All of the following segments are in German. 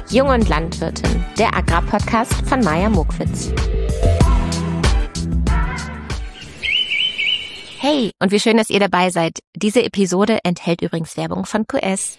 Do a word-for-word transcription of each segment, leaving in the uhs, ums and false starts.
Jung und Landwirtin, der Agrarpodcast von Maja Mokwitz. Hey, und wie schön, dass ihr dabei seid. Diese Episode enthält übrigens Werbung von Q S.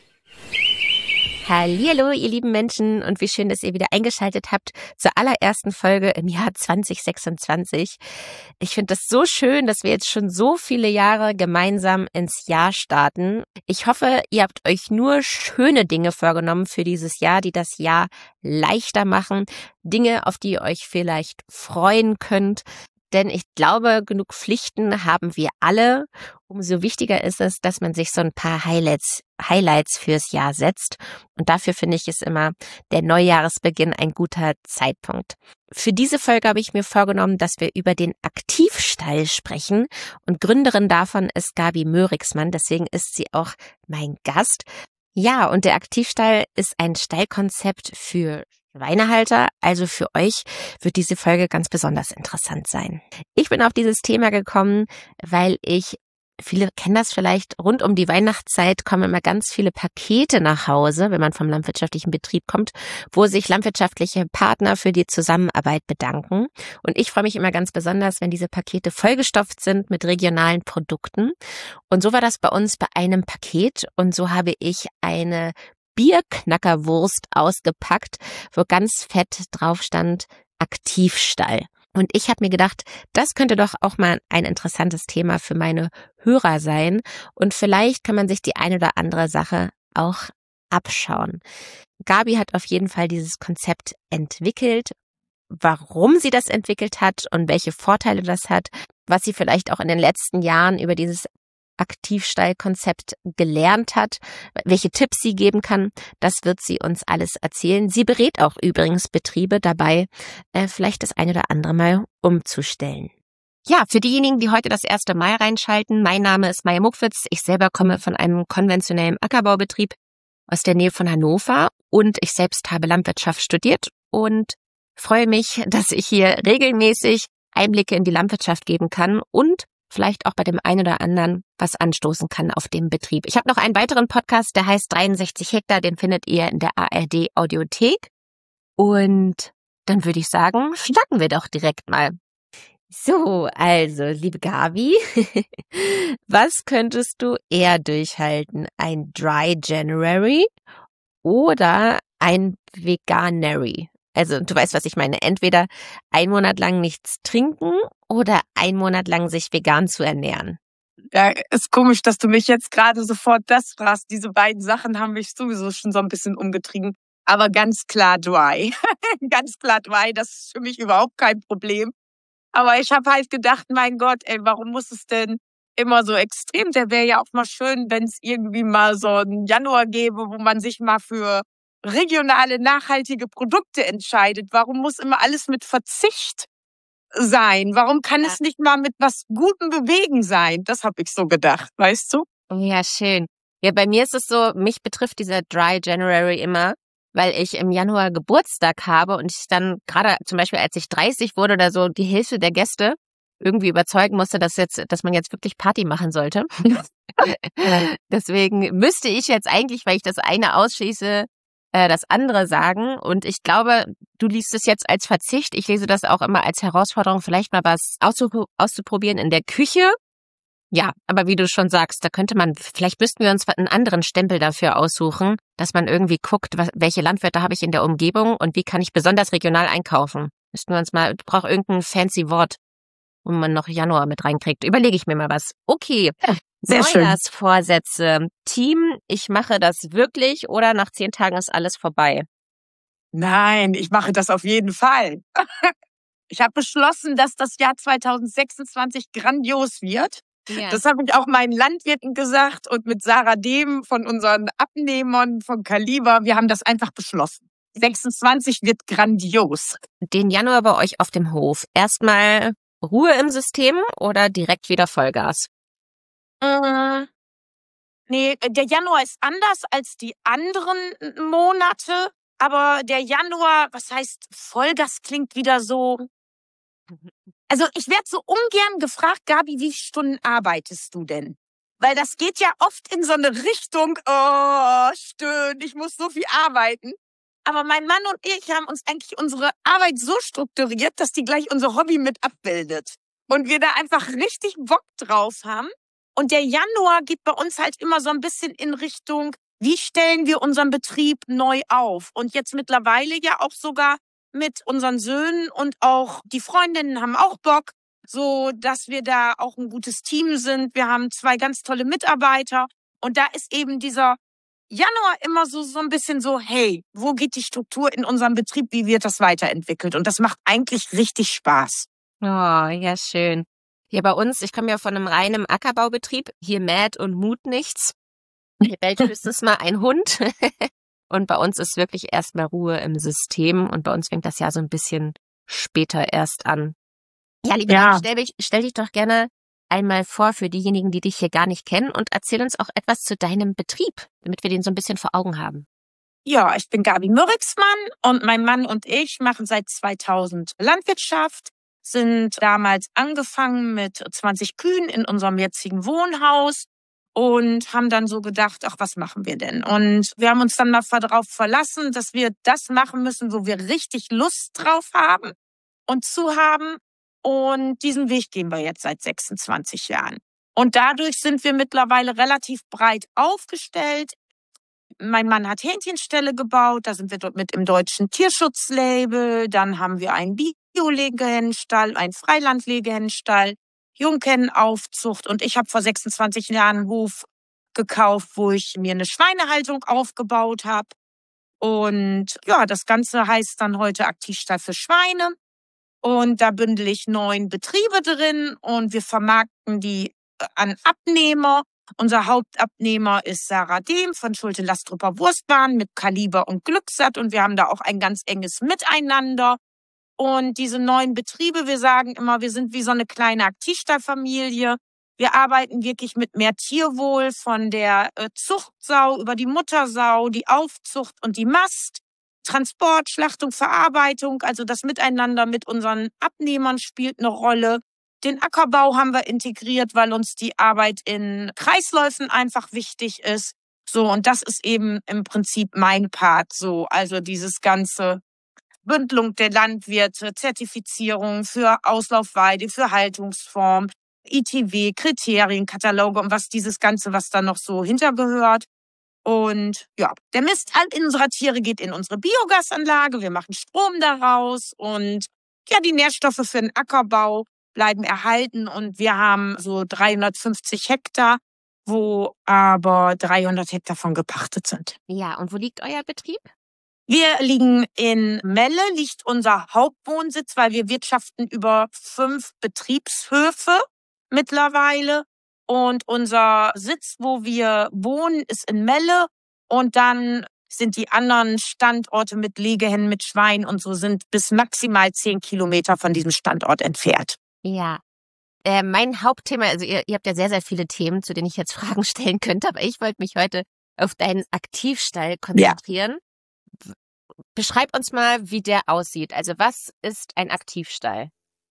Hallihallo, ihr lieben Menschen, und wie schön, dass ihr wieder eingeschaltet habt zur allerersten Folge im Jahr zwanzig sechsundzwanzig. Ich finde das so schön, dass wir jetzt schon so viele Jahre gemeinsam ins Jahr starten. Ich hoffe, ihr habt euch nur schöne Dinge vorgenommen für dieses Jahr, die das Jahr leichter machen. Dinge, auf die ihr euch vielleicht freuen könnt. Denn ich glaube, genug Pflichten haben wir alle. Umso wichtiger ist es, dass man sich so ein paar Highlights, Highlights fürs Jahr setzt. Und dafür finde ich es immer der Neujahresbeginn ein guter Zeitpunkt. Für diese Folge habe ich mir vorgenommen, dass wir über den Aktivstall sprechen. Und Gründerin davon ist Gabi Mörigsmann. Deswegen ist sie auch mein Gast. Ja, und der Aktivstall ist ein Stallkonzept für Schweinehalter, also für euch wird diese Folge ganz besonders interessant sein. Ich bin auf dieses Thema gekommen, weil ich, viele kennen das vielleicht, rund um die Weihnachtszeit kommen immer ganz viele Pakete nach Hause, wenn man vom landwirtschaftlichen Betrieb kommt, wo sich landwirtschaftliche Partner für die Zusammenarbeit bedanken. Und ich freue mich immer ganz besonders, wenn diese Pakete vollgestopft sind mit regionalen Produkten. Und so war das bei uns bei einem Paket. Und so habe ich eine Bierknackerwurst ausgepackt, wo ganz fett drauf stand Aktivstall. Und ich habe mir gedacht, das könnte doch auch mal ein interessantes Thema für meine Hörer sein. Und vielleicht kann man sich die eine oder andere Sache auch abschauen. Gabi hat auf jeden Fall dieses Konzept entwickelt. Warum sie das entwickelt hat und welche Vorteile das hat, was sie vielleicht auch in den letzten Jahren über dieses Aktivstallkonzept gelernt hat, welche Tipps sie geben kann, das wird sie uns alles erzählen. Sie berät auch übrigens Betriebe dabei, äh, vielleicht das eine oder andere Mal umzustellen. Ja, für diejenigen, die heute das erste Mal reinschalten, mein Name ist Maja Mokwitz. Ich selber komme von einem konventionellen Ackerbaubetrieb aus der Nähe von Hannover und ich selbst habe Landwirtschaft studiert und freue mich, dass ich hier regelmäßig Einblicke in die Landwirtschaft geben kann und vielleicht auch bei dem einen oder anderen was anstoßen kann auf dem Betrieb. Ich habe noch einen weiteren Podcast, der heißt dreiundsechzig Hektar, den findet ihr in der A R D Audiothek. Und dann würde ich sagen, starten wir doch direkt mal. So, also, liebe Gabi, was könntest du eher durchhalten? Ein Dry January oder ein Veganuary? Also du weißt, was ich meine. Entweder ein Monat lang nichts trinken oder ein Monat lang sich vegan zu ernähren. Ja, ist komisch, dass du mich jetzt gerade sofort das fragst. Diese beiden Sachen haben mich sowieso schon so ein bisschen umgetrieben. Aber ganz klar dry. Ganz klar dry, das ist für mich überhaupt kein Problem. Aber ich habe halt gedacht, mein Gott, ey, warum muss es denn immer so extrem? Der wäre ja auch mal schön, wenn es irgendwie mal so einen Januar gäbe, wo man sich mal für regionale, nachhaltige Produkte entscheidet. Warum muss immer alles mit Verzicht sein? Warum kann ja. es nicht mal mit was Gutem bewegen sein? Das habe ich so gedacht, weißt du? Ja, schön. Ja, bei mir ist es so, mich betrifft dieser Dry January immer, weil ich im Januar Geburtstag habe und ich dann gerade zum Beispiel, als ich dreißig wurde oder so, die Hälfte der Gäste irgendwie überzeugen musste, dass jetzt, dass man jetzt wirklich Party machen sollte. Deswegen müsste ich jetzt eigentlich, weil ich das eine ausschließe, das andere sagen. Und ich glaube, du liest es jetzt als Verzicht. Ich lese das auch immer als Herausforderung, vielleicht mal was auszuprobieren in der Küche. Ja, aber wie du schon sagst, da könnte man, vielleicht müssten wir uns einen anderen Stempel dafür aussuchen, dass man irgendwie guckt, was, welche Landwirte habe ich in der Umgebung und wie kann ich besonders regional einkaufen. Müssten wir uns mal, ich brauche irgendein fancy Wort, wo man noch Januar mit reinkriegt. Überlege ich mir mal was. Okay. Ja. Sehr schön. Neujahrsvorsätze. Team, ich mache das wirklich oder nach zehn Tagen ist alles vorbei? Nein, ich mache das auf jeden Fall. Ich habe beschlossen, dass das Jahr zwanzig sechsundzwanzig grandios wird. Ja. Das habe ich auch meinen Landwirten gesagt und mit Sarah Dehm von unseren Abnehmern von Kaliber. Wir haben das einfach beschlossen. sechsundzwanzig wird grandios. Den Januar bei euch auf dem Hof. Erstmal Ruhe im System oder direkt wieder Vollgas? Äh, nee, der Januar ist anders als die anderen Monate, aber der Januar, was heißt Vollgas, klingt wieder so. Also ich werde so ungern gefragt, Gabi, wie viele Stunden arbeitest du denn? Weil das geht ja oft in so eine Richtung, oh, stimmt, ich muss so viel arbeiten. Aber mein Mann und ich haben uns eigentlich unsere Arbeit so strukturiert, dass die gleich unser Hobby mit abbildet. Und wir da einfach richtig Bock drauf haben. Und der Januar geht bei uns halt immer so ein bisschen in Richtung, wie stellen wir unseren Betrieb neu auf? Und jetzt mittlerweile ja auch sogar mit unseren Söhnen und auch die Freundinnen haben auch Bock, so dass wir da auch ein gutes Team sind. Wir haben zwei ganz tolle Mitarbeiter. Und da ist eben dieser Januar immer so, so ein bisschen so, hey, wo geht die Struktur in unserem Betrieb? Wie wird das weiterentwickelt? Und das macht eigentlich richtig Spaß. Oh, ja, schön. Hier bei uns, ich komme ja von einem reinen Ackerbaubetrieb, hier mäht und mut nichts. Hier bellt höchstens mal ein Hund. Und bei uns ist wirklich erstmal Ruhe im System und bei uns fängt das ja so ein bisschen später erst an. Ja, liebe Ja. Jan, stell dich, stell dich doch gerne einmal vor für diejenigen, die dich hier gar nicht kennen und erzähl uns auch etwas zu deinem Betrieb, damit wir den so ein bisschen vor Augen haben. Ja, ich bin Gabi Mürriksmann und mein Mann und ich machen seit zweitausend Landwirtschaft, sind damals angefangen mit zwanzig Kühen in unserem jetzigen Wohnhaus und haben dann so gedacht, ach, was machen wir denn? Und wir haben uns dann mal darauf verlassen, dass wir das machen müssen, wo wir richtig Lust drauf haben und zu haben. Und diesen Weg gehen wir jetzt seit sechsundzwanzig Jahren. Und dadurch sind wir mittlerweile relativ breit aufgestellt. Mein Mann hat Hähnchenställe gebaut, da sind wir dort mit im deutschen Tierschutzlabel. Dann haben wir einen Bio-Legehennenstall, einen Freiland-Legehennenstall, Junghennenaufzucht. Und ich habe vor sechsundzwanzig Jahren einen Hof gekauft, wo ich mir eine Schweinehaltung aufgebaut habe. Und ja, das Ganze heißt dann heute Aktivstall für Schweine. Und da bündel ich neun Betriebe drin und wir vermarkten die an Abnehmer. Unser Hauptabnehmer ist Sarah Dehm von Schulte-Lastrupper Wurstbahn mit Kaliber und Glücksatt. Und wir haben da auch ein ganz enges Miteinander. Und diese neuen Betriebe, wir sagen immer, wir sind wie so eine kleine Aktivstallfamilie. Wir arbeiten wirklich mit mehr Tierwohl von der Zuchtsau über die Muttersau, die Aufzucht und die Mast. Transport, Schlachtung, Verarbeitung, also das Miteinander mit unseren Abnehmern spielt eine Rolle. Den Ackerbau haben wir integriert, weil uns die Arbeit in Kreisläufen einfach wichtig ist. So, und das ist eben im Prinzip mein Part, so, also dieses ganze Bündelung der Landwirte, Zertifizierung für Auslaufweide, für Haltungsform, I T W, Kriterienkataloge und was dieses Ganze, was da noch so hintergehört. Und ja, der Mist all unserer Tiere geht in unsere Biogasanlage. Wir machen Strom daraus und ja, die Nährstoffe für den Ackerbau bleiben erhalten. Und wir haben so dreihundertfünfzig Hektar, wo aber dreihundert Hektar von gepachtet sind. Ja, und wo liegt euer Betrieb? Wir liegen in Melle, liegt unser Hauptwohnsitz, weil wir wirtschaften über fünf Betriebshöfe mittlerweile. Und unser Sitz, wo wir wohnen, ist in Melle. Und dann sind die anderen Standorte mit Legehennen, mit Schweinen und so sind bis maximal zehn Kilometer von diesem Standort entfernt. Ja, äh, mein Hauptthema, also ihr, ihr habt ja sehr, sehr viele Themen, zu denen ich jetzt Fragen stellen könnte, aber ich wollte mich heute auf deinen Aktivstall konzentrieren. Ja. Beschreib uns mal, wie der aussieht. Also was ist ein Aktivstall?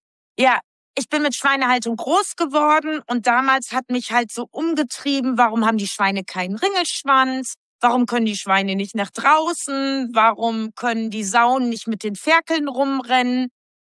Ja, ich bin mit Schweinehaltung groß geworden und damals hat mich halt so umgetrieben, warum haben die Schweine keinen Ringelschwanz? Warum können die Schweine nicht nach draußen? Warum können die Sauen nicht mit den Ferkeln rumrennen?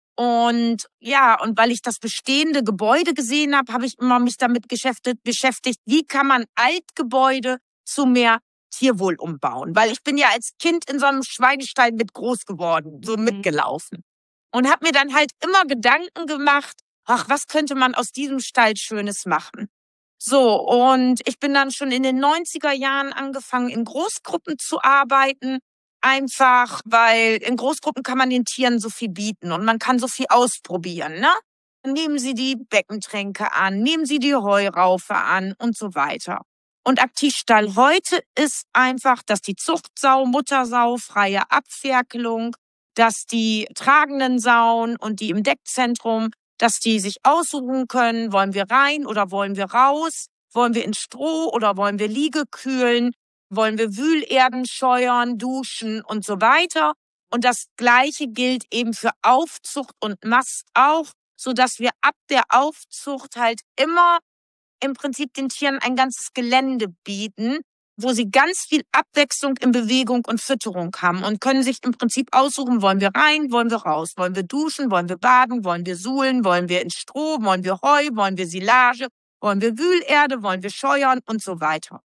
Und ja, und weil ich das bestehende Gebäude gesehen habe, habe ich immer mich damit beschäftigt, beschäftigt, wie kann man Altgebäude zu mehr Tierwohl umbauen? Weil ich bin ja als Kind in so einem Schweinestall mit groß geworden, so mitgelaufen. Und habe mir dann halt immer Gedanken gemacht, ach, was könnte man aus diesem Stall Schönes machen? So, und ich bin dann schon in den neunziger Jahren angefangen, in Großgruppen zu arbeiten. Einfach, weil in Großgruppen kann man den Tieren so viel bieten und man kann so viel ausprobieren, ne? Nehmen Sie die Beckentränke an, nehmen Sie die Heuraufe an und so weiter. Und Aktivstall heute ist einfach, dass die Zuchtsau, Muttersau, freie Abferkelung, dass die tragenden Sauen und die im Deckzentrum, dass die sich aussuchen können, wollen wir rein oder wollen wir raus, wollen wir in Stroh oder wollen wir Liege kühlen, wollen wir Wühlerden scheuern, duschen und so weiter. Und das Gleiche gilt eben für Aufzucht und Mast auch, sodass wir ab der Aufzucht halt immer im Prinzip den Tieren ein ganzes Gelände bieten, wo sie ganz viel Abwechslung in Bewegung und Fütterung haben und können sich im Prinzip aussuchen, wollen wir rein, wollen wir raus, wollen wir duschen, wollen wir baden, wollen wir suhlen, wollen wir in Stroh, wollen wir Heu, wollen wir Silage, wollen wir Wühlerde, wollen wir scheuern und so weiter.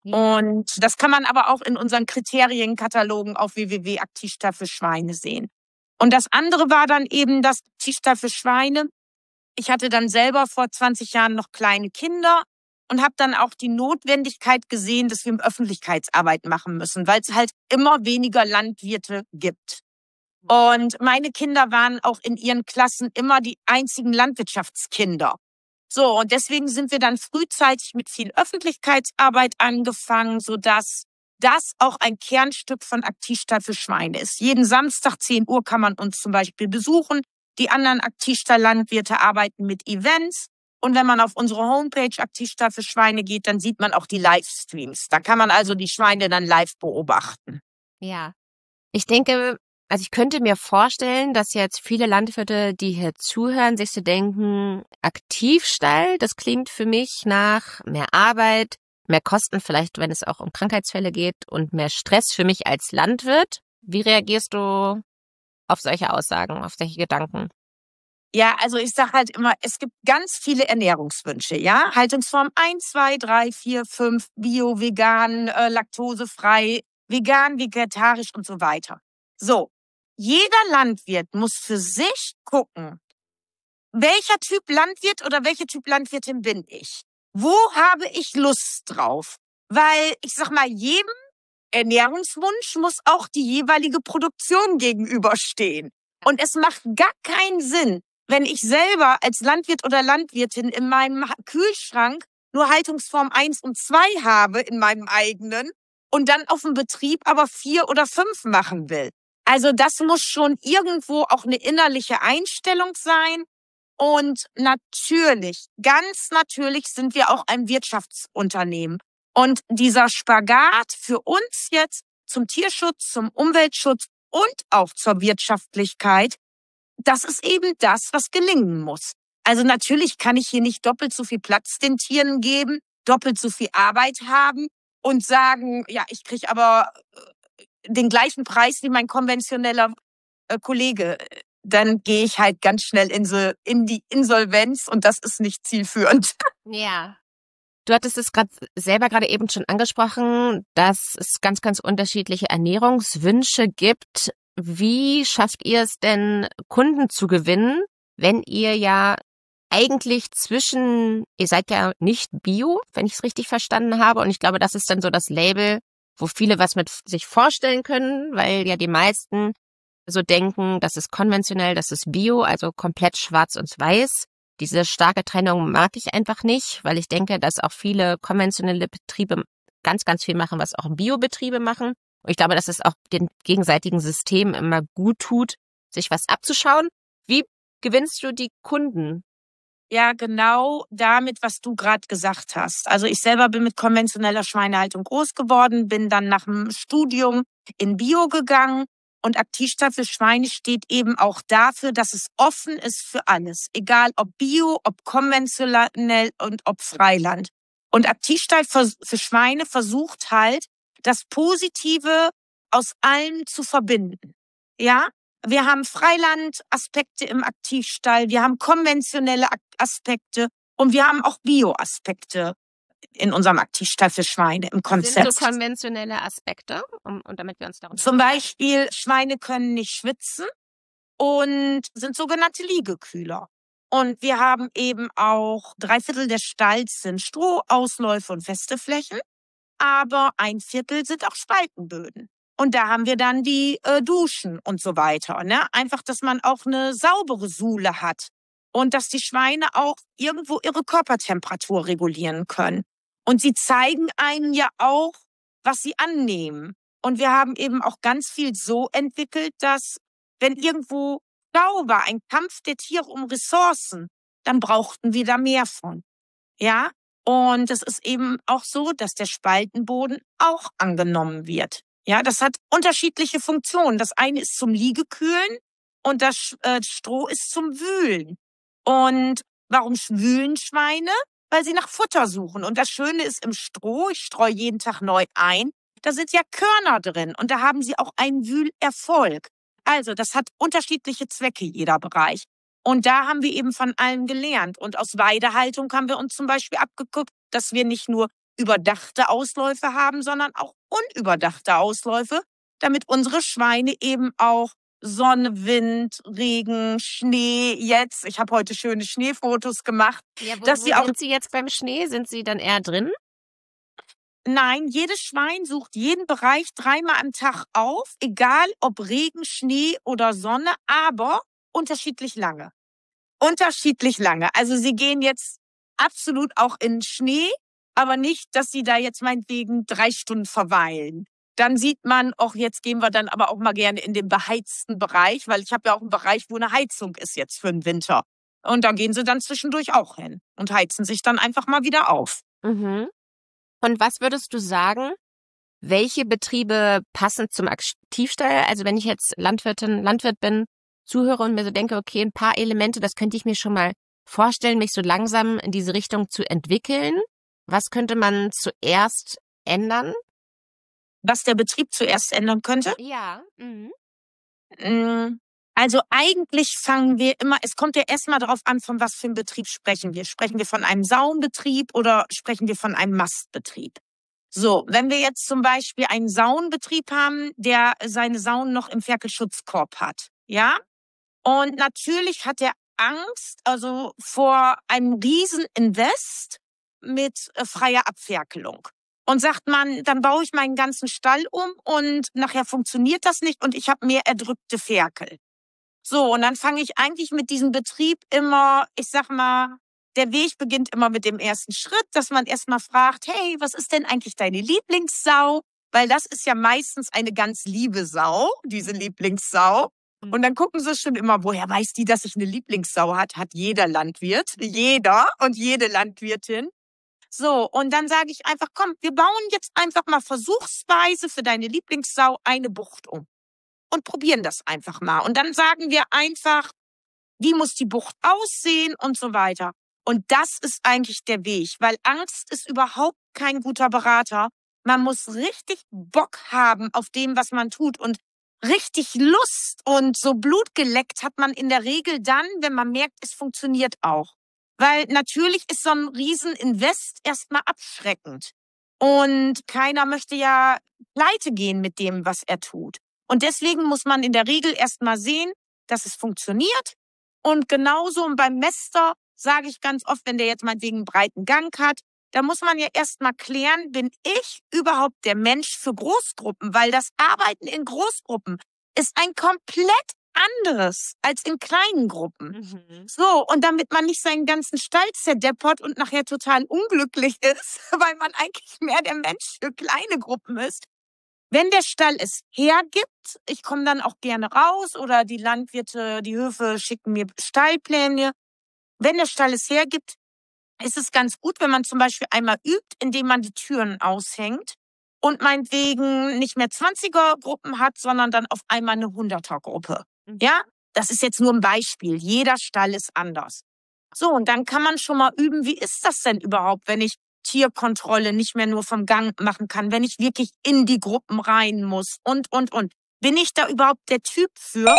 Und das kann man aber auch in unseren Kriterienkatalogen auf w w w punkt aktivstall für Schweine sehen. Und das andere war dann eben das Aktivstall für Schweine. Ich hatte dann selber vor zwanzig Jahren noch kleine Kinder und habe dann auch die Notwendigkeit gesehen, dass wir Öffentlichkeitsarbeit machen müssen, weil es halt immer weniger Landwirte gibt. Und meine Kinder waren auch in ihren Klassen immer die einzigen Landwirtschaftskinder. So, und deswegen sind wir dann frühzeitig mit viel Öffentlichkeitsarbeit angefangen, sodass das auch ein Kernstück von Aktivstall für Schweine ist. Jeden Samstag zehn Uhr kann man uns zum Beispiel besuchen. Die anderen Aktivstall-Landwirte arbeiten mit Events. Und wenn man auf unsere Homepage Aktivstall für Schweine geht, dann sieht man auch die Livestreams. Da kann man also die Schweine dann live beobachten. Ja, ich denke, also ich könnte mir vorstellen, dass jetzt viele Landwirte, die hier zuhören, sich so denken, Aktivstall, das klingt für mich nach mehr Arbeit, mehr Kosten, vielleicht wenn es auch um Krankheitsfälle geht und mehr Stress für mich als Landwirt. Wie reagierst du auf solche Aussagen, auf solche Gedanken? Ja, also ich sage halt immer, es gibt ganz viele Ernährungswünsche, ja. Haltungsform eins, zwei, drei, vier, fünf, Bio, vegan, äh, laktosefrei, vegan, vegetarisch und so weiter. So, jeder Landwirt muss für sich gucken, welcher Typ Landwirt oder welche Typ Landwirtin bin ich? Wo habe ich Lust drauf? Weil, ich sag mal, jedem Ernährungswunsch muss auch die jeweilige Produktion gegenüberstehen. Und es macht gar keinen Sinn, wenn ich selber als Landwirt oder Landwirtin in meinem Kühlschrank nur Haltungsform eins und zwei habe in meinem eigenen und dann auf dem Betrieb aber vier oder fünf machen will. Also das muss schon irgendwo auch eine innerliche Einstellung sein. Und natürlich, ganz natürlich sind wir auch ein Wirtschaftsunternehmen. Und dieser Spagat für uns jetzt zum Tierschutz, zum Umweltschutz und auch zur Wirtschaftlichkeit, das ist eben das, was gelingen muss. Also natürlich kann ich hier nicht doppelt so viel Platz den Tieren geben, doppelt so viel Arbeit haben und sagen, ja, ich kriege aber den gleichen Preis wie mein konventioneller äh, Kollege. Dann gehe ich halt ganz schnell in, so, in die Insolvenz und das ist nicht zielführend. Ja. Du hattest es gerade selber gerade eben schon angesprochen, dass es ganz, ganz unterschiedliche Ernährungswünsche gibt. Wie schafft ihr es denn, Kunden zu gewinnen, wenn ihr ja eigentlich zwischen, ihr seid ja nicht Bio, wenn ich es richtig verstanden habe. Und ich glaube, das ist dann so das Label, wo viele was mit sich vorstellen können, weil ja die meisten so denken, das ist konventionell, das ist Bio, also komplett schwarz und weiß. Diese starke Trennung mag ich einfach nicht, weil ich denke, dass auch viele konventionelle Betriebe ganz, ganz viel machen, was auch Biobetriebe machen. Und ich glaube, dass es auch den gegenseitigen Systemen immer gut tut, sich was abzuschauen. Wie gewinnst du die Kunden? Ja, genau damit, was du gerade gesagt hast. Also ich selber bin mit konventioneller Schweinehaltung groß geworden, bin dann nach dem Studium in Bio gegangen. Und Aktivstall für Schweine steht eben auch dafür, dass es offen ist für alles. Egal ob Bio, ob konventionell und ob Freiland. Und Aktivstall für, für Schweine versucht halt, das Positive aus allem zu verbinden. Ja, wir haben Freiland-Aspekte im Aktivstall, wir haben konventionelle Aspekte und wir haben auch Bio-Aspekte in unserem Aktivstall für Schweine im Konzept. Sind so konventionelle Aspekte, um, und damit wir uns darum Zum Beispiel, Schweine können nicht schwitzen und sind sogenannte Liegekühler. Und wir haben eben auch drei Viertel des Stalls sind Stroh, Ausläufe und feste Flächen, aber ein Viertel sind auch Spaltenböden. Und da haben wir dann die äh, Duschen und so weiter. Ne? Einfach, dass man auch eine saubere Suhle hat und dass die Schweine auch irgendwo ihre Körpertemperatur regulieren können. Und sie zeigen einem ja auch, was sie annehmen. Und wir haben eben auch ganz viel so entwickelt, dass wenn irgendwo Stau war, ein Kampf der Tiere um Ressourcen, dann brauchten wir da mehr von. Ja? Und es ist eben auch so, dass der Spaltenboden auch angenommen wird. Ja, das hat unterschiedliche Funktionen. Das eine ist zum Liegekühlen und das äh, Stroh ist zum Wühlen. Und warum wühlen Schweine? weil sie nach Futter suchen. Und das Schöne ist im Stroh, ich streue jeden Tag neu ein, da sind ja Körner drin und da haben sie auch einen Wühlerfolg. Also das hat unterschiedliche Zwecke, jeder Bereich. Und da haben wir eben von allem gelernt. Und aus Weidehaltung haben wir uns zum Beispiel abgeguckt, dass wir nicht nur überdachte Ausläufe haben, sondern auch unüberdachte Ausläufe, damit unsere Schweine eben auch Sonne, Wind, Regen, Schnee jetzt, ich habe heute schöne Schneefotos gemacht. Ja, wo, dass wo sie auch, sind Sie jetzt beim Schnee? Sind Sie dann eher drin? Nein, jedes Schwein sucht jeden Bereich dreimal am Tag auf, egal ob Regen, Schnee oder Sonne, aber unterschiedlich lange. Unterschiedlich lange. Also sie gehen jetzt absolut auch in Schnee, aber nicht, dass sie da jetzt meinetwegen drei Stunden verweilen. Dann sieht man, auch jetzt gehen wir dann aber auch mal gerne in den beheizten Bereich, weil ich habe ja auch einen Bereich, wo eine Heizung ist jetzt für den Winter. Und da gehen sie dann zwischendurch auch hin und heizen sich dann einfach mal wieder auf. Mhm. Und was würdest du sagen, welche Betriebe passen zum Aktivstall? Also wenn ich jetzt Landwirtin, Landwirt bin, zuhöre und mir so denke, okay, ein paar Elemente, das könnte ich mir schon mal vorstellen, mich so langsam in diese Richtung zu entwickeln. Was könnte man zuerst ändern? Was der Betrieb zuerst ändern könnte? Ja. Mhm. Also eigentlich fangen wir immer, es kommt ja erstmal darauf an, von was für einem Betrieb sprechen wir. Sprechen wir von einem Saunbetrieb oder sprechen wir von einem Mastbetrieb? So, wenn wir jetzt zum Beispiel einen Saunbetrieb haben, der seine Sauen noch im Ferkelschutzkorb hat, ja? Und natürlich hat er Angst, also vor einem Rieseninvest mit äh, freier Abferkelung. Und sagt man, dann baue ich meinen ganzen Stall um und nachher funktioniert das nicht und ich habe mehr erdrückte Ferkel. So, und dann fange ich eigentlich mit diesem Betrieb immer, ich sag mal, der Weg beginnt immer mit dem ersten Schritt, dass man erstmal fragt, hey, was ist denn eigentlich deine Lieblingssau? Weil das ist ja meistens eine ganz liebe Sau, diese Lieblingssau. Und dann gucken sie schon immer, woher weiß die, dass ich eine Lieblingssau hat? Hat jeder Landwirt, jeder und jede Landwirtin. So, und dann sage ich einfach, komm, wir bauen jetzt einfach mal versuchsweise für deine Lieblingssau eine Bucht um. Und probieren das einfach mal. Und dann sagen wir einfach, wie muss die Bucht aussehen und so weiter. Und das ist eigentlich der Weg, weil Angst ist überhaupt kein guter Berater. Man muss richtig Bock haben auf dem, was man tut und richtig Lust und so Blut geleckt hat man in der Regel dann, wenn man merkt, es funktioniert auch. Weil natürlich ist so ein Rieseninvest erstmal abschreckend. Und keiner möchte ja pleite gehen mit dem, was er tut. Und deswegen muss man in der Regel erstmal sehen, dass es funktioniert. Und genauso beim Mäster sage ich ganz oft, wenn der jetzt meinetwegen einen breiten Gang hat, da muss man ja erstmal klären, bin ich überhaupt der Mensch für Großgruppen? Weil das Arbeiten in Großgruppen ist ein komplett anderes als in kleinen Gruppen. Mhm. So, und damit man nicht seinen ganzen Stall zerdeppert und nachher total unglücklich ist, weil man eigentlich mehr der Mensch für kleine Gruppen ist. Wenn der Stall es hergibt, ich komme dann auch gerne raus oder die Landwirte, die Höfe schicken mir Stallpläne. Wenn der Stall es hergibt, ist es ganz gut, wenn man zum Beispiel einmal übt, indem man die Türen aushängt und meinetwegen nicht mehr zwanziger-Gruppen hat, sondern dann auf einmal eine hunderter-Gruppe. Ja, das ist jetzt nur ein Beispiel. Jeder Stall ist anders. So, und dann kann man schon mal üben, wie ist das denn überhaupt, wenn ich Tierkontrolle nicht mehr nur vom Gang machen kann, wenn ich wirklich in die Gruppen rein muss und, und, und. Bin ich da überhaupt der Typ für?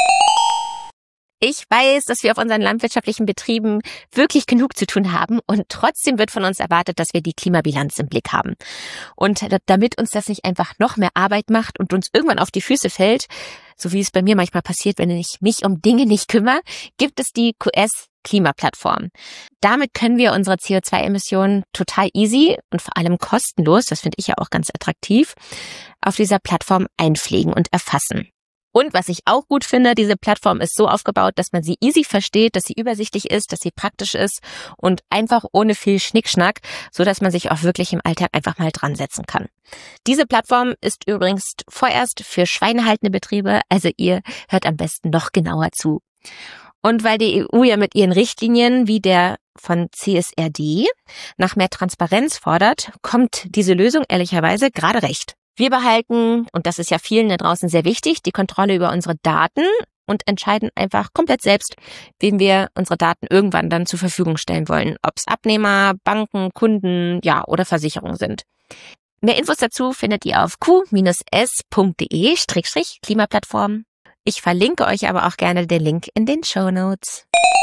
Ich weiß, dass wir auf unseren landwirtschaftlichen Betrieben wirklich genug zu tun haben und trotzdem wird von uns erwartet, dass wir die Klimabilanz im Blick haben. Und damit uns das nicht einfach noch mehr Arbeit macht und uns irgendwann auf die Füße fällt, so wie es bei mir manchmal passiert, wenn ich mich um Dinge nicht kümmere, gibt es die Q S-Klimaplattform. Damit können wir unsere C O zwei Emissionen total easy und vor allem kostenlos, das finde ich ja auch ganz attraktiv, auf dieser Plattform einpflegen und erfassen. Und was ich auch gut finde, diese Plattform ist so aufgebaut, dass man sie easy versteht, dass sie übersichtlich ist, dass sie praktisch ist und einfach ohne viel Schnickschnack, so dass man sich auch wirklich im Alltag einfach mal dran setzen kann. Diese Plattform ist übrigens vorerst für schweinehaltende Betriebe, also ihr hört am besten noch genauer zu. Und weil die E U ja mit ihren Richtlinien wie der von C S R D nach mehr Transparenz fordert, kommt diese Lösung ehrlicherweise gerade recht. Wir behalten, und das ist ja vielen da draußen sehr wichtig, die Kontrolle über unsere Daten und entscheiden einfach komplett selbst, wem wir unsere Daten irgendwann dann zur Verfügung stellen wollen. Ob es Abnehmer, Banken, Kunden, ja, oder Versicherungen sind. Mehr Infos dazu findet ihr auf q s punkt d e slash klimaplattform. Ich verlinke euch aber auch gerne den Link in den Shownotes.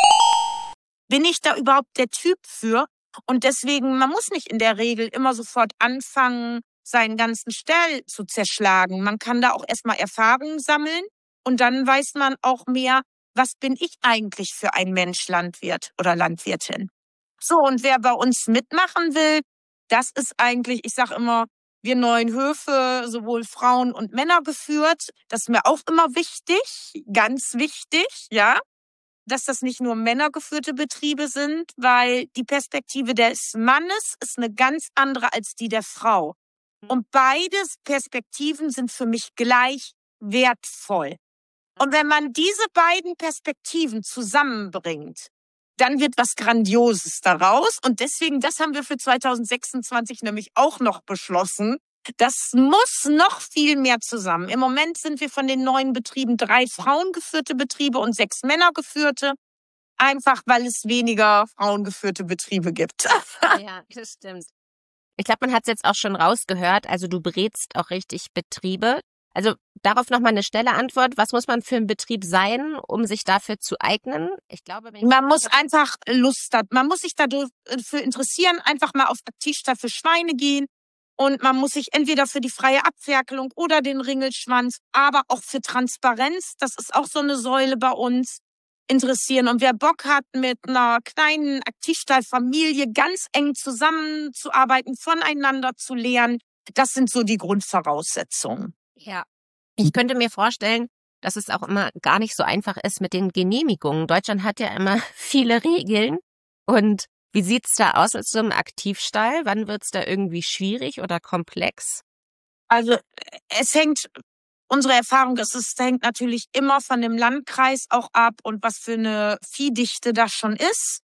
Bin ich da überhaupt der Typ für? Und deswegen, man muss nicht in der Regel immer sofort anfangen, seinen ganzen Stall zu zerschlagen. Man kann da auch erstmal Erfahrungen sammeln und dann weiß man auch mehr, was bin ich eigentlich für ein Mensch, Landwirt oder Landwirtin. So, und wer bei uns mitmachen will, das ist eigentlich, ich sage immer, wir neuen Höfe, sowohl Frauen und Männer geführt. Das ist mir auch immer wichtig, ganz wichtig, ja, dass das nicht nur männergeführte Betriebe sind, weil die Perspektive des Mannes ist eine ganz andere als die der Frau. Und beide Perspektiven sind für mich gleich wertvoll. Und wenn man diese beiden Perspektiven zusammenbringt, dann wird was Grandioses daraus. Und deswegen, das haben wir für zwanzig sechsundzwanzig nämlich auch noch beschlossen. Das muss noch viel mehr zusammen. Im Moment sind wir von den neuen Betrieben drei frauengeführte Betriebe und sechs männergeführte. Einfach, weil es weniger frauengeführte Betriebe gibt. Ja, das stimmt. Ich glaube, man hat es jetzt auch schon rausgehört. Also du berätst auch richtig Betriebe. Also darauf nochmal eine schnelle Antwort. Was muss man für ein Betrieb sein, um sich dafür zu eignen? Ich glaube, wenn man muss einfach Lust haben. Man muss sich dafür interessieren, einfach mal auf Aktivstall für Schweine gehen. Und man muss sich entweder für die freie Abferkelung oder den Ringelschwanz, aber auch für Transparenz, das ist auch so eine Säule bei uns, interessieren. Und wer Bock hat, mit einer kleinen Aktivstallfamilie ganz eng zusammenzuarbeiten, voneinander zu lernen, das sind so die Grundvoraussetzungen. Ja, ich könnte mir vorstellen, dass es auch immer gar nicht so einfach ist mit den Genehmigungen. Deutschland hat ja immer viele Regeln. Und wie sieht's da aus mit so einem Aktivstall? Wann wird's da irgendwie schwierig oder komplex? Also es hängt, unsere Erfahrung ist, es hängt natürlich immer von dem Landkreis auch ab und was für eine Viehdichte das schon ist.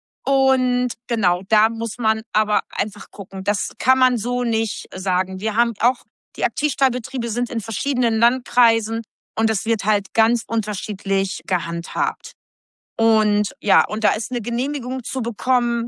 Und genau, da muss man aber einfach gucken. Das kann man so nicht sagen. Wir haben auch, die Aktivstallbetriebe sind in verschiedenen Landkreisen und das wird halt ganz unterschiedlich gehandhabt. Und ja, und da ist eine Genehmigung zu bekommen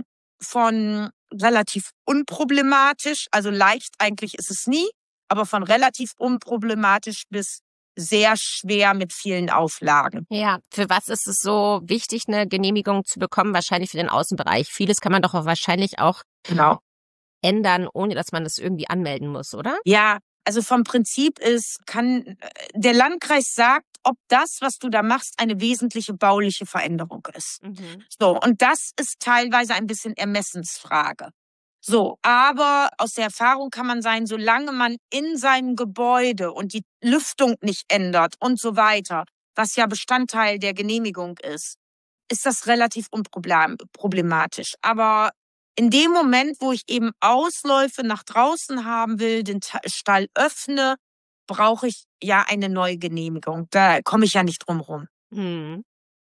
von relativ unproblematisch, also leicht eigentlich ist es nie, aber von relativ unproblematisch bis sehr schwer mit vielen Auflagen. Ja, für was ist es so wichtig, eine Genehmigung zu bekommen? Wahrscheinlich für den Außenbereich. Vieles kann man doch wahrscheinlich auch genau ändern, ohne dass man das irgendwie anmelden muss, oder? Ja, also vom Prinzip ist, kann der Landkreis sagt, ob das, was du da machst, eine wesentliche bauliche Veränderung ist. Mhm. So, und das ist teilweise ein bisschen Ermessensfrage. So, aber aus der Erfahrung kann man sagen, solange man in seinem Gebäude und die Lüftung nicht ändert und so weiter, was ja Bestandteil der Genehmigung ist, ist das relativ unproblematisch. Aber in dem Moment, wo ich eben Ausläufe nach draußen haben will, den Stall öffne, brauche ich ja eine neue Genehmigung. Da komme ich ja nicht drum rum. Hm.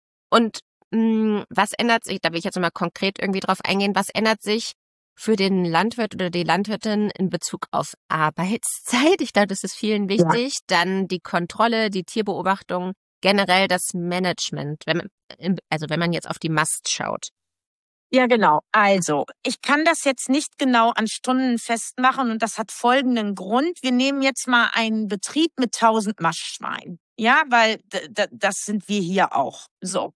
Und mh, was ändert sich, da will ich jetzt mal konkret irgendwie drauf eingehen, was ändert sich für den Landwirt oder die Landwirtin in Bezug auf Arbeitszeit? Ich glaube, das ist vielen wichtig. Ja. Dann die Kontrolle, die Tierbeobachtung, generell das Management, wenn man, also wenn man jetzt auf die Mast schaut. Ja, genau. Also, ich kann das jetzt nicht genau an Stunden festmachen und das hat folgenden Grund. Wir nehmen jetzt mal einen Betrieb mit tausend Mastschweinen. Ja, weil d- d- das sind wir hier auch. So.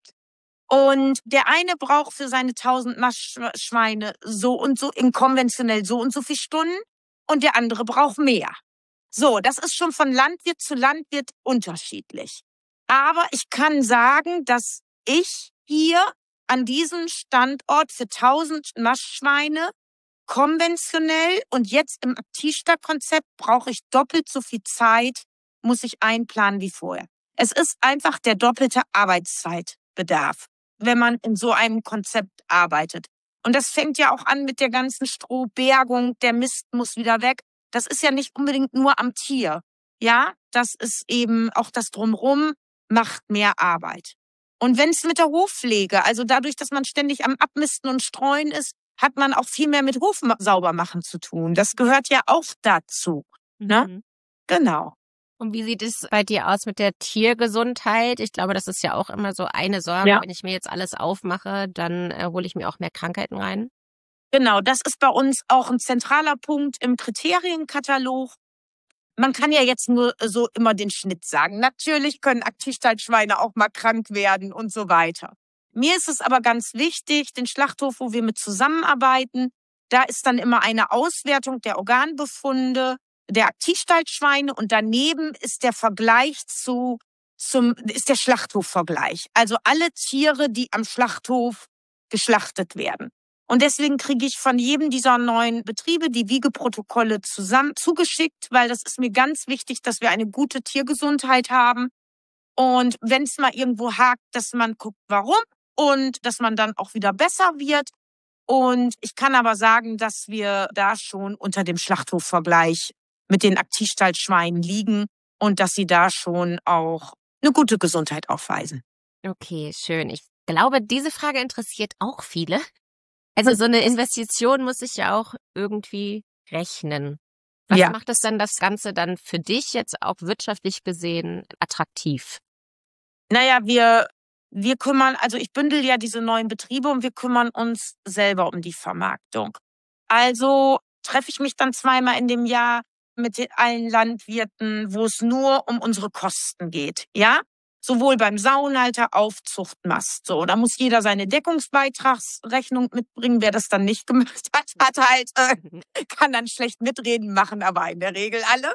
Und der eine braucht für seine tausend Mastschweine so und so, in konventionell so und so viele Stunden und der andere braucht mehr. So, das ist schon von Landwirt zu Landwirt unterschiedlich. Aber ich kann sagen, dass ich hier an diesem Standort für tausend Mastschweine konventionell und jetzt im Aktivstallkonzept brauche ich doppelt so viel Zeit, muss ich einplanen wie vorher. Es ist einfach der doppelte Arbeitszeitbedarf, wenn man in so einem Konzept arbeitet. Und das fängt ja auch an mit der ganzen Strohbergung, der Mist muss wieder weg. Das ist ja nicht unbedingt nur am Tier. Ja, das ist eben auch das Drumherum, macht mehr Arbeit. Und wenn es mit der Hofpflege, also dadurch, dass man ständig am Abmisten und Streuen ist, hat man auch viel mehr mit Hof saubermachen zu tun. Das gehört ja auch dazu. Mhm. Ne? Genau. Und wie sieht es bei dir aus mit der Tiergesundheit? Ich glaube, das ist ja auch immer so eine Sorge. Ja. Wenn ich mir jetzt alles aufmache, dann äh, hole ich mir auch mehr Krankheiten rein. Genau, das ist bei uns auch ein zentraler Punkt im Kriterienkatalog. Man kann ja jetzt nur so immer den Schnitt sagen. Natürlich können Aktivstallschweine auch mal krank werden und so weiter. Mir ist es aber ganz wichtig, den Schlachthof, wo wir mit zusammenarbeiten, da ist dann immer eine Auswertung der Organbefunde der Aktivstallschweine und daneben ist der Vergleich zu zum ist der Schlachthofvergleich. Also alle Tiere, die am Schlachthof geschlachtet werden. Und deswegen kriege ich von jedem dieser neuen Betriebe die Wiegeprotokolle zusammen zugeschickt, weil das ist mir ganz wichtig, dass wir eine gute Tiergesundheit haben. Und wenn es mal irgendwo hakt, dass man guckt, warum und dass man dann auch wieder besser wird. Und ich kann aber sagen, dass wir da schon unter dem Schlachthofvergleich mit den Aktivstallschweinen liegen und dass sie da schon auch eine gute Gesundheit aufweisen. Okay, schön. Ich glaube, diese Frage interessiert auch viele. Also so eine Investition muss sich ja auch irgendwie rechnen. Was Ja. macht es dann das Ganze dann für dich jetzt auch wirtschaftlich gesehen attraktiv? Naja, wir, wir kümmern, also ich bündel ja diese neuen Betriebe und wir kümmern uns selber um die Vermarktung. Also treffe ich mich dann zweimal in dem Jahr mit den, allen Landwirten, wo es nur um unsere Kosten geht, ja? Sowohl beim Sauenhalter, Aufzucht, Mast. So, da muss jeder seine Deckungsbeitragsrechnung mitbringen. Wer das dann nicht gemacht hat, hat halt, äh, kann dann schlecht mitreden, machen aber in der Regel alle.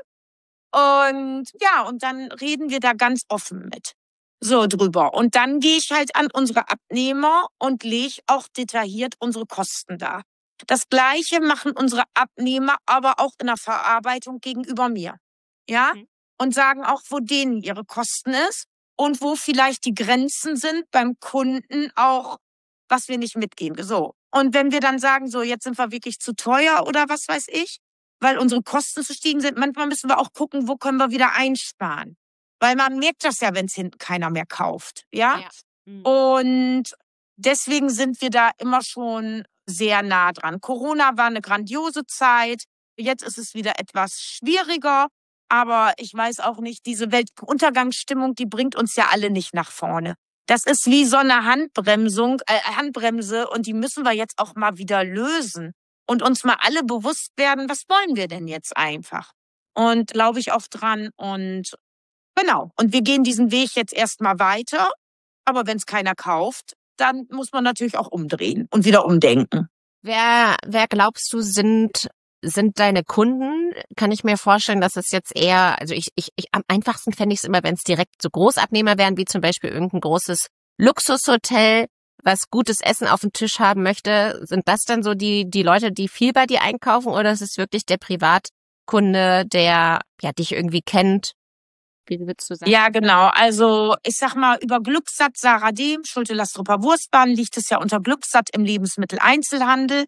Und ja, und dann reden wir da ganz offen mit. So drüber. Und dann gehe ich halt an unsere Abnehmer und lege auch detailliert unsere Kosten dar. Das Gleiche machen unsere Abnehmer aber auch in der Verarbeitung gegenüber mir. Ja? Mhm. Und sagen auch, wo denen ihre Kosten ist und wo vielleicht die Grenzen sind beim Kunden auch, was wir nicht mitgeben. So. Und wenn wir dann sagen, so, jetzt sind wir wirklich zu teuer oder was weiß ich, weil unsere Kosten zu stiegen sind, manchmal müssen wir auch gucken, wo können wir wieder einsparen. Weil man merkt das ja, wenn es hinten keiner mehr kauft. Ja? Ja. Mhm. Und deswegen sind wir da immer schon sehr nah dran. Corona war eine grandiose Zeit. Jetzt ist es wieder etwas schwieriger. Aber ich weiß auch nicht, diese Weltuntergangsstimmung, die bringt uns ja alle nicht nach vorne. Das ist wie so eine Handbremsung, äh, Handbremse und die müssen wir jetzt auch mal wieder lösen und uns mal alle bewusst werden, was wollen wir denn jetzt einfach? Und glaube ich auch dran und genau. Und wir gehen diesen Weg jetzt erstmal weiter. Aber wenn es keiner kauft, dann muss man natürlich auch umdrehen und wieder umdenken. Wer, wer glaubst du, sind, sind deine Kunden? Kann ich mir vorstellen, dass es jetzt eher, also ich, ich, ich am einfachsten fände ich es immer, wenn es direkt so Großabnehmer wären, wie zum Beispiel irgendein großes Luxushotel, was gutes Essen auf dem Tisch haben möchte. Sind das dann so die, die Leute, die viel bei dir einkaufen, oder ist es wirklich der Privatkunde, der ja dich irgendwie kennt? Wie würdest du sagen? Ja, genau. Also ich sag mal, über Glücksatt, Sarah Dehm, Schulte-Lastrupper Wurstbahn liegt es ja unter Glücksatt im Lebensmitteleinzelhandel.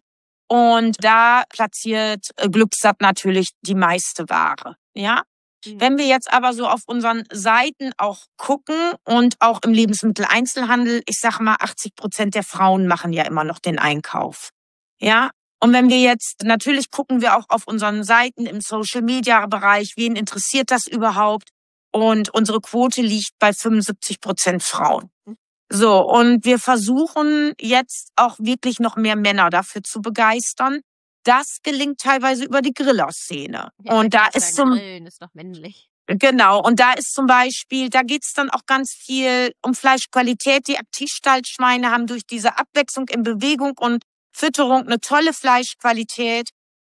Und da platziert äh, Glücksatt natürlich die meiste Ware. Ja. Mhm. Wenn wir jetzt aber so auf unseren Seiten auch gucken und auch im Lebensmitteleinzelhandel, ich sag mal, achtzig Prozent der Frauen machen ja immer noch den Einkauf. Ja. Und wenn wir jetzt, natürlich gucken wir auch auf unseren Seiten im Social-Media-Bereich, wen interessiert das überhaupt? Und unsere Quote liegt bei fünfundsiebzig Prozent Frauen. So, und wir versuchen jetzt auch wirklich noch mehr Männer dafür zu begeistern. Das gelingt teilweise über die Griller-Szene. Ja, und da das ist zum Grillen ist doch männlich. Genau, und da ist zum Beispiel, da geht's dann auch ganz viel um Fleischqualität. Die Aktivstallschweine haben durch diese Abwechslung in Bewegung und Fütterung eine tolle Fleischqualität.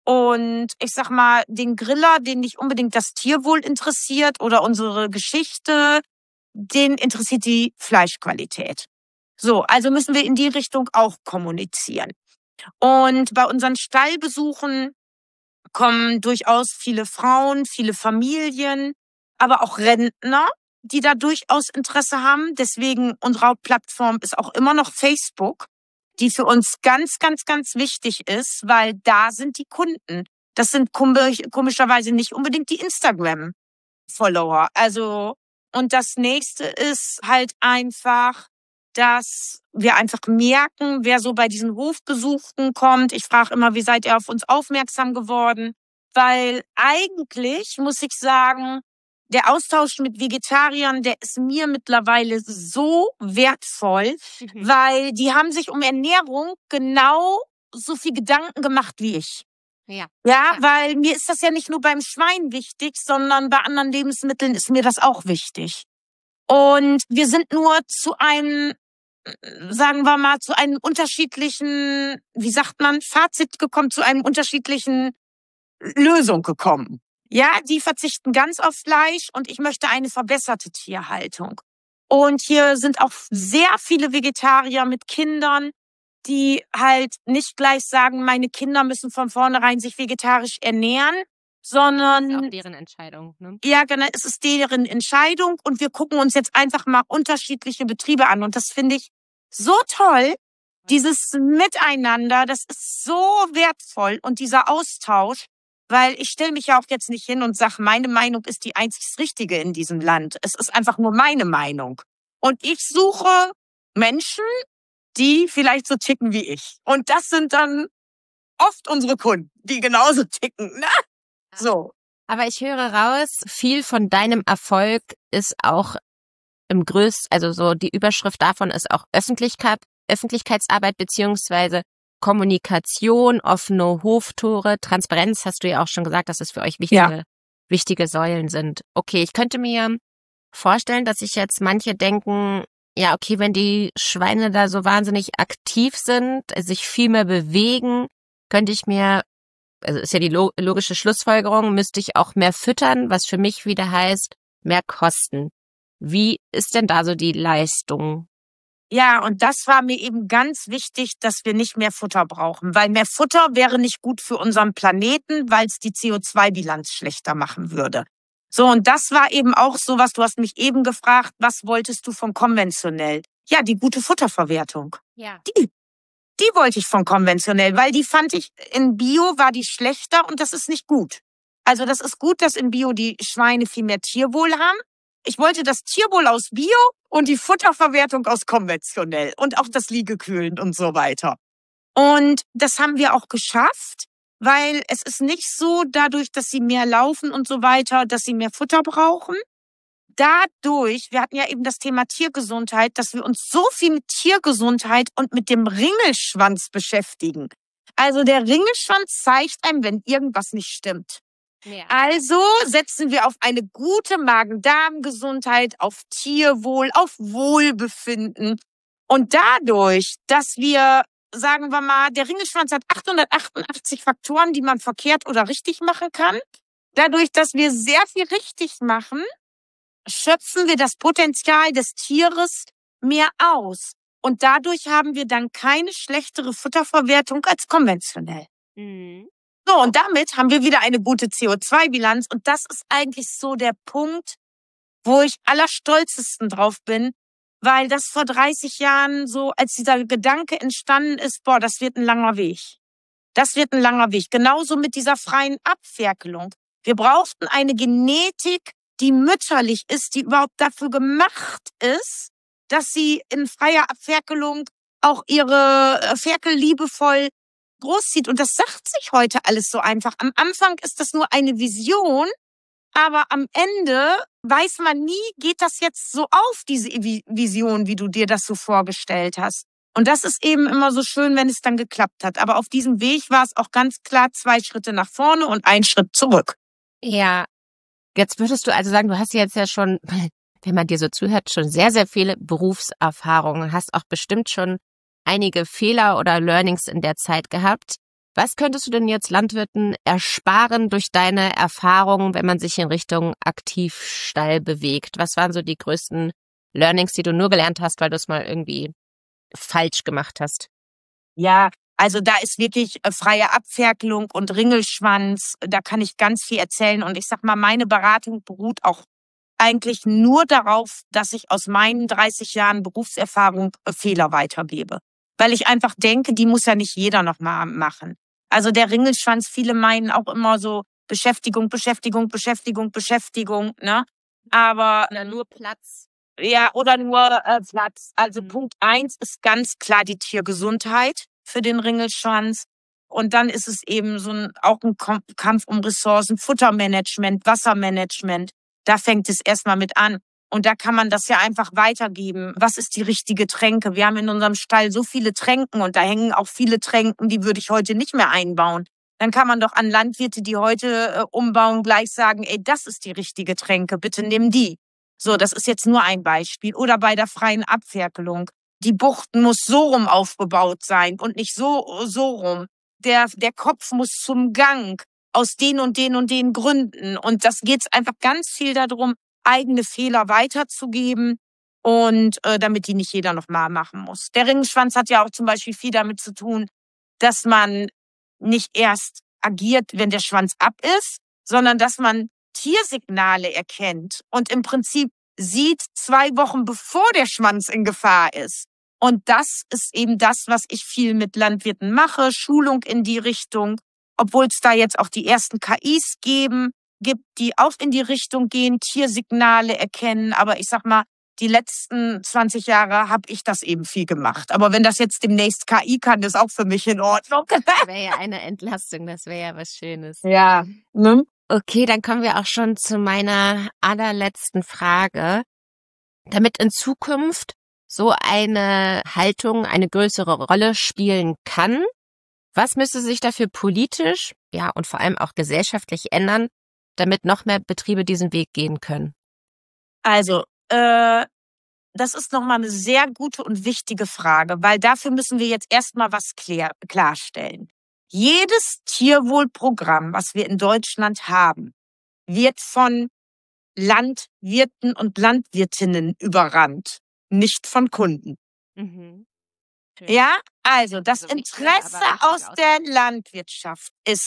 Und ich sag mal, den Griller, den nicht unbedingt das Tierwohl interessiert oder unsere Geschichte, den interessiert die Fleischqualität. So, also müssen wir in die Richtung auch kommunizieren. Und bei unseren Stallbesuchen kommen durchaus viele Frauen, viele Familien, aber auch Rentner, die da durchaus Interesse haben. Deswegen unsere Hauptplattform ist auch immer noch Facebook, die für uns ganz, ganz, ganz wichtig ist, weil da sind die Kunden. Das sind komischerweise nicht unbedingt die Instagram-Follower. Also, und das nächste ist halt einfach, dass wir einfach merken, wer so bei diesen Hofbesuchen kommt. Ich frage immer, wie seid ihr auf uns aufmerksam geworden? Weil eigentlich, muss ich sagen, der Austausch mit Vegetariern, der ist mir mittlerweile so wertvoll, mhm. weil die haben sich um Ernährung genau so viel Gedanken gemacht wie ich. Ja. Ja, ja, weil mir ist das ja nicht nur beim Schwein wichtig, sondern bei anderen Lebensmitteln ist mir das auch wichtig. Und wir sind nur zu einem, sagen wir mal, zu einem unterschiedlichen, wie sagt man, Fazit gekommen, zu einem unterschiedlichen Lösung gekommen. Ja, die verzichten ganz auf Fleisch und ich möchte eine verbesserte Tierhaltung. Und hier sind auch sehr viele Vegetarier mit Kindern, die halt nicht gleich sagen, meine Kinder müssen von vornherein sich vegetarisch ernähren, sondern... Das ist auch deren Entscheidung, ne? Ja, genau, es ist deren Entscheidung und wir gucken uns jetzt einfach mal unterschiedliche Betriebe an. Und das finde ich so toll, dieses Miteinander, das ist so wertvoll und dieser Austausch, weil ich stelle mich ja auch jetzt nicht hin und sage, meine Meinung ist die einzig richtige in diesem Land. Es ist einfach nur meine Meinung. Und ich suche Menschen, die vielleicht so ticken wie ich. Und das sind dann oft unsere Kunden, die genauso ticken, ne? So. Aber ich höre raus, viel von deinem Erfolg ist auch im größten, also so die Überschrift davon ist auch Öffentlichkeit, Öffentlichkeitsarbeit beziehungsweise Kommunikation, offene Hoftore, Transparenz, hast du ja auch schon gesagt, dass es für euch wichtige, ja. wichtige Säulen sind. Okay, ich könnte mir vorstellen, dass sich jetzt manche denken, ja, okay, wenn die Schweine da so wahnsinnig aktiv sind, sich viel mehr bewegen, könnte ich mir, also ist ja die logische Schlussfolgerung, müsste ich auch mehr füttern, was für mich wieder heißt, mehr kosten. Wie ist denn da so die Leistung? Ja, und das war mir eben ganz wichtig, dass wir nicht mehr Futter brauchen, weil mehr Futter wäre nicht gut für unseren Planeten, weil es die C O zwei Bilanz schlechter machen würde. So, und das war eben auch so was, du hast mich eben gefragt, was wolltest du von konventionell? Ja, die gute Futterverwertung. Ja. Die, die wollte ich von konventionell, weil die fand ich, in Bio war die schlechter und das ist nicht gut. Also das ist gut, dass in Bio die Schweine viel mehr Tierwohl haben. Ich wollte das Tierwohl aus Bio und die Futterverwertung aus konventionell und auch das Liegekühlen und so weiter. Und das haben wir auch geschafft, weil es ist nicht so, dadurch, dass sie mehr laufen und so weiter, dass sie mehr Futter brauchen. Dadurch, wir hatten ja eben das Thema Tiergesundheit, dass wir uns so viel mit Tiergesundheit und mit dem Ringelschwanz beschäftigen. Also der Ringelschwanz zeigt einem, wenn irgendwas nicht stimmt. Ja. Also setzen wir auf eine gute Magen-Darm-Gesundheit, auf Tierwohl, auf Wohlbefinden. Und dadurch, dass wir, sagen wir mal, der Ringelschwanz hat achthundertachtundachtzig Faktoren, die man verkehrt oder richtig machen kann. Dadurch, dass wir sehr viel richtig machen, schöpfen wir das Potenzial des Tieres mehr aus. Und dadurch haben wir dann keine schlechtere Futterverwertung als konventionell. Mhm. So, und damit haben wir wieder eine gute C O zwei Bilanz. Und das ist eigentlich so der Punkt, wo ich allerstolzesten drauf bin, weil das vor dreißig Jahren so, als dieser Gedanke entstanden ist, boah, das wird ein langer Weg. Das wird ein langer Weg. Genauso mit dieser freien Abferkelung. Wir brauchten eine Genetik, die mütterlich ist, die überhaupt dafür gemacht ist, dass sie in freier Abferkelung auch ihre Ferkel liebevoll großzieht. Und das sagt sich heute alles so einfach. Am Anfang ist das nur eine Vision, aber am Ende weiß man nie, geht das jetzt so auf, diese Vision, wie du dir das so vorgestellt hast. Und das ist eben immer so schön, wenn es dann geklappt hat. Aber auf diesem Weg war es auch ganz klar zwei Schritte nach vorne und ein Schritt zurück. Ja, jetzt würdest du also sagen, du hast jetzt ja schon, wenn man dir so zuhört, schon sehr, sehr viele Berufserfahrungen, hast auch bestimmt schon einige Fehler oder Learnings in der Zeit gehabt. Was könntest du denn jetzt Landwirten ersparen durch deine Erfahrungen, wenn man sich in Richtung Aktivstall bewegt? Was waren so die größten Learnings, die du nur gelernt hast, weil du es mal irgendwie falsch gemacht hast? Ja, also da ist wirklich freie Abferkelung und Ringelschwanz. Da kann ich ganz viel erzählen. Und ich sag mal, meine Beratung beruht auch eigentlich nur darauf, dass ich aus meinen dreißig Jahren Berufserfahrung Fehler weitergebe. Weil ich einfach denke, die muss ja nicht jeder noch mal machen. Also der Ringelschwanz, viele meinen auch immer so Beschäftigung, Beschäftigung, Beschäftigung, Beschäftigung, ne? Aber oder nur Platz. Ja, oder nur äh, Platz. Also mhm. Punkt eins ist ganz klar die Tiergesundheit für den Ringelschwanz. Und dann ist es eben so ein, auch ein Kampf um Ressourcen, Futtermanagement, Wassermanagement. Da fängt es erstmal mit an. Und da kann man das ja einfach weitergeben. Was ist die richtige Tränke? Wir haben in unserem Stall so viele Tränken und da hängen auch viele Tränken, die würde ich heute nicht mehr einbauen. Dann kann man doch an Landwirte, die heute äh, umbauen, gleich sagen, ey, das ist die richtige Tränke, bitte nimm die. So, das ist jetzt nur ein Beispiel. Oder bei der freien Abferkelung. Die Bucht muss so rum aufgebaut sein und nicht so, so rum. Der, der Kopf muss zum Gang aus den und den und den Gründen. Und das geht einfach ganz viel darum, eigene Fehler weiterzugeben und äh, damit die nicht jeder nochmal machen muss. Der Ringenschwanz hat ja auch zum Beispiel viel damit zu tun, dass man nicht erst agiert, wenn der Schwanz ab ist, sondern dass man Tiersignale erkennt und im Prinzip sieht zwei Wochen bevor der Schwanz in Gefahr ist. Und das ist eben das, was ich viel mit Landwirten mache, Schulung in die Richtung, obwohl es da jetzt auch die ersten K Is geben, gibt, die auch in die Richtung gehen, Tiersignale erkennen. Aber ich sag mal, die letzten zwanzig Jahre habe ich das eben viel gemacht. Aber wenn das jetzt demnächst K I kann, ist auch für mich in Ordnung. Das wäre ja eine Entlastung, das wäre ja was Schönes. Ja, ne? Okay, dann kommen wir auch schon zu meiner allerletzten Frage. Damit in Zukunft so eine Haltung eine größere Rolle spielen kann, was müsste sich dafür politisch, ja, und vor allem auch gesellschaftlich ändern, damit noch mehr Betriebe diesen Weg gehen können? Also, äh, das ist nochmal eine sehr gute und wichtige Frage, weil dafür müssen wir jetzt erstmal was klär, klarstellen. Jedes Tierwohlprogramm, was wir in Deutschland haben, wird von Landwirten und Landwirtinnen überrannt, nicht von Kunden. Mhm. Ja, also das Also nicht viel, Interesse aber richtig aus aus- der Landwirtschaft ist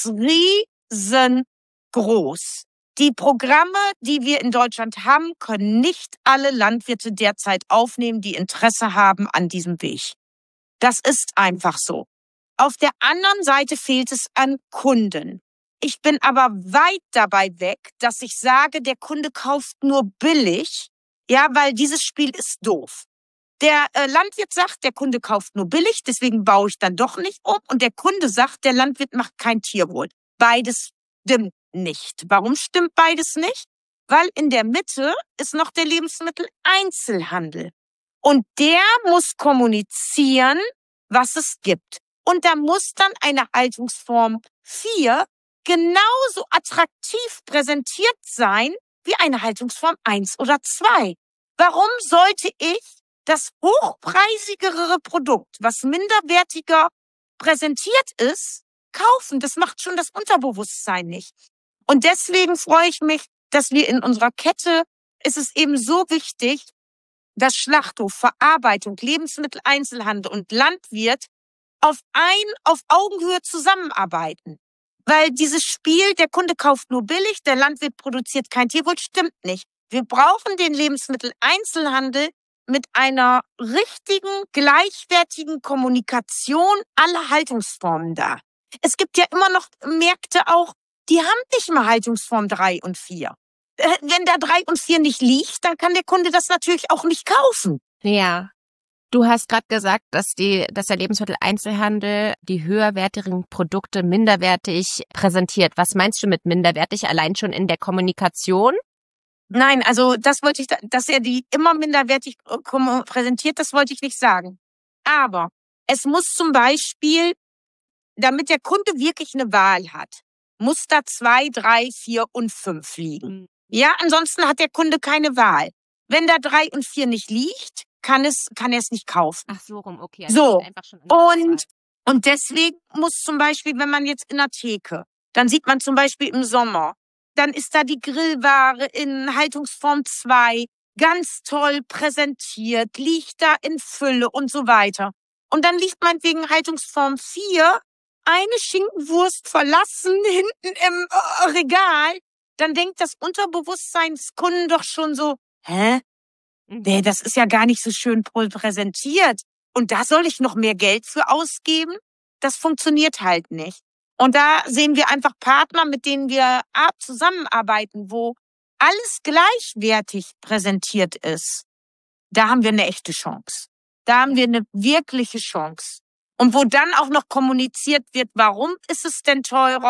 riesengroß. Die Programme, die wir in Deutschland haben, können nicht alle Landwirte derzeit aufnehmen, die Interesse haben an diesem Weg. Das ist einfach so. Auf der anderen Seite fehlt es an Kunden. Ich bin aber weit dabei weg, dass ich sage, der Kunde kauft nur billig, ja, weil dieses Spiel ist doof. Der äh, Landwirt sagt, der Kunde kauft nur billig, deswegen baue ich dann doch nicht um. Und der Kunde sagt, der Landwirt macht kein Tierwohl. Beides stimmt nicht. Warum stimmt beides nicht? Weil in der Mitte ist noch der Lebensmitteleinzelhandel. Und der muss kommunizieren, was es gibt. Und da muss dann eine Haltungsform vier genauso attraktiv präsentiert sein wie eine Haltungsform eins oder zwei. Warum sollte ich das hochpreisigere Produkt, was minderwertiger präsentiert ist, kaufen? Das macht schon das Unterbewusstsein nicht. Und deswegen freue ich mich, dass wir in unserer Kette, ist es eben so wichtig, dass Schlachthof, Verarbeitung, Lebensmitteleinzelhandel und Landwirt auf ein, auf Augenhöhe zusammenarbeiten. Weil dieses Spiel, der Kunde kauft nur billig, der Landwirt produziert kein Tierwohl, stimmt nicht. Wir brauchen den Lebensmitteleinzelhandel mit einer richtigen, gleichwertigen Kommunikation aller Haltungsformen da. Es gibt ja immer noch Märkte auch, die haben nicht mal Haltungsform drei und vier. Äh, wenn da drei und vier nicht liegt, dann kann der Kunde das natürlich auch nicht kaufen. Ja. Du hast gerade gesagt, dass die, dass der Lebensmitteleinzelhandel die höherwertigen Produkte minderwertig präsentiert. Was meinst du mit minderwertig? Allein schon in der Kommunikation? Nein, also das wollte ich, dass er die immer minderwertig präsentiert, das wollte ich nicht sagen. Aber es muss zum Beispiel, damit der Kunde wirklich eine Wahl hat, muss da zwei, drei, vier und fünf liegen. Mhm. Ja, ansonsten hat der Kunde keine Wahl. Wenn da drei und vier nicht liegt, kann es, kann er es nicht kaufen. Ach so rum, okay. Also So, einfach schon an der und, Auswahl. und deswegen muss zum Beispiel, wenn man jetzt in der Theke, dann sieht man zum Beispiel im Sommer, dann ist da die Grillware in Haltungsform zwei, ganz toll präsentiert, liegt da in Fülle und so weiter. Und dann liegt meinetwegen Haltungsform vier, eine Schinkenwurst verlassen hinten im äh, Regal. Dann denkt das Unterbewusstsein des Kunden doch schon so, hä? Nee, das ist ja gar nicht so schön präsentiert. Und da soll ich noch mehr Geld für ausgeben? Das funktioniert halt nicht. Und da sehen wir einfach Partner, mit denen wir zusammenarbeiten, wo alles gleichwertig präsentiert ist. Da haben wir eine echte Chance. Da haben wir eine wirkliche Chance. Und wo dann auch noch kommuniziert wird, warum ist es denn teurer?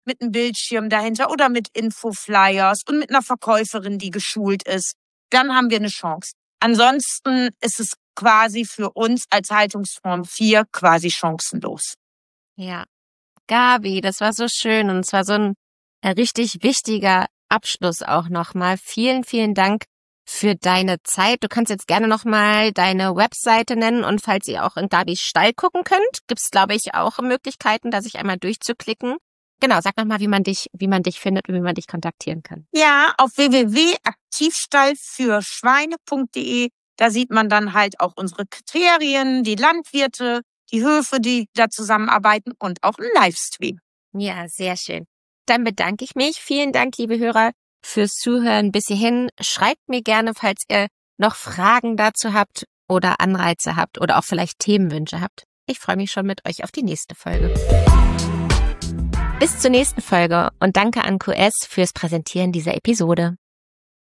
mit einem Bildschirm dahinter oder mit Infoflyers und mit einer Verkäuferin, die geschult ist, dann haben wir eine Chance. Ansonsten ist es quasi für uns als Haltungsform vier quasi chancenlos. Ja, Gabi, das war so schön und es war so ein richtig wichtiger Abschluss auch nochmal. Vielen, vielen Dank für deine Zeit. Du kannst jetzt gerne nochmal deine Webseite nennen und falls ihr auch in Gabis Stall gucken könnt, gibt es, glaube ich, auch Möglichkeiten, da sich einmal durchzuklicken. Genau, sag nochmal, wie man dich, wie man dich findet und wie man dich kontaktieren kann. Ja, auf w w w punkt aktivstall für schweine punkt de. Da sieht man dann halt auch unsere Kriterien, die Landwirte, die Höfe, die da zusammenarbeiten und auch einen Livestream. Ja, sehr schön. Dann bedanke ich mich. Vielen Dank, liebe Hörer, fürs Zuhören bis hierhin. Schreibt mir gerne, falls ihr noch Fragen dazu habt oder Anreize habt oder auch vielleicht Themenwünsche habt. Ich freue mich schon mit euch auf die nächste Folge. Bis zur nächsten Folge und danke an Q S fürs Präsentieren dieser Episode.